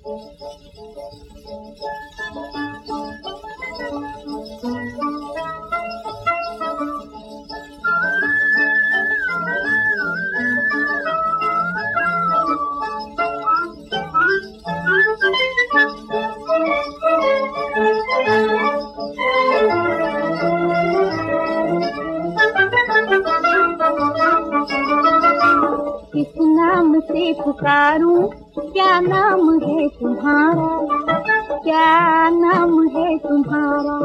किस नाम से पुकारूं, क्या नाम है तुम्हारा, क्या नाम है तुम्हारा।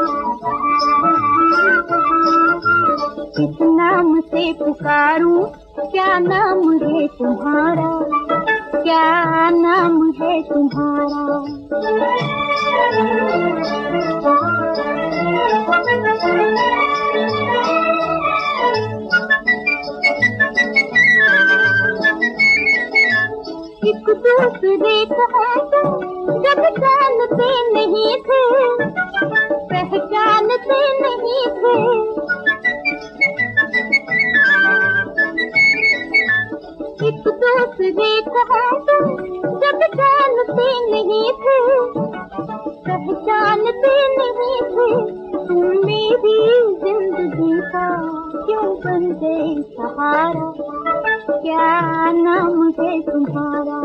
किस नाम से पुकारूं, क्या नाम है तुम्हारा, क्या नाम है तुम्हारा। एक दूसरे को जब जानते नहीं थे, पहचानते नहीं थे। एक दूसरे को जब जानते नहीं थे, पहचानते नहीं थे। तुम मेरी जिंदगी का क्यों बन गए सहारा, क्या नाम है तुम्हारा।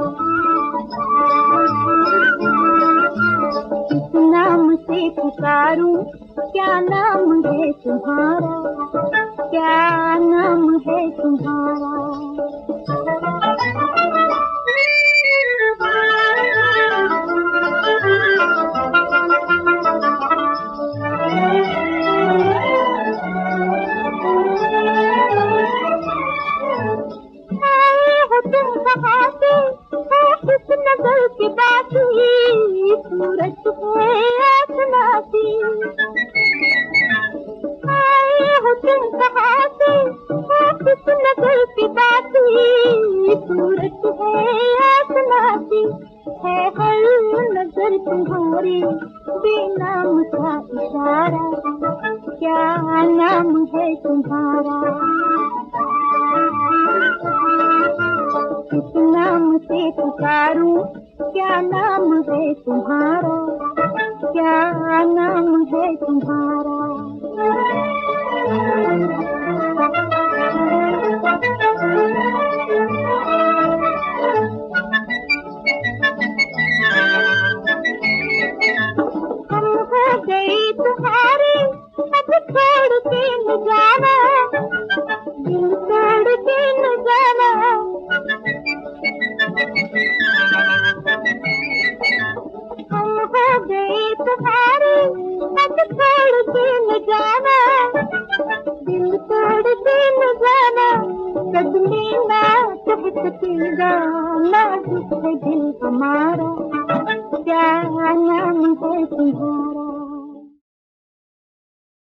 किस नाम से पुकारूं, क्या नाम है तुम्हारा, क्या नाम है तुम्हारा। किस नजर की बाती, सूरज है आसमाती। आए हो तुम कहाँ से, किस नजर की बाती, सूरज है आसमाती। है हर नजर तुम्हारी बेनाम का इशारा, क्या नाम है तुम्हारा। किस नाम से पुकारूं, क्या नाम है तुम्हारा, क्या नाम है तुम्हारा। हम हो गए तुम्हारे, अब छोड़ के न जाना, दिल तोड़ के न जाना। हम हो गए तुम्हारे, अब छोड़ के न जाना, दिल तोड़ के न जाना। सदमे ना कह सकेगा, नाजुक है दिल हमारा, क्या नाम है तुम्हारा।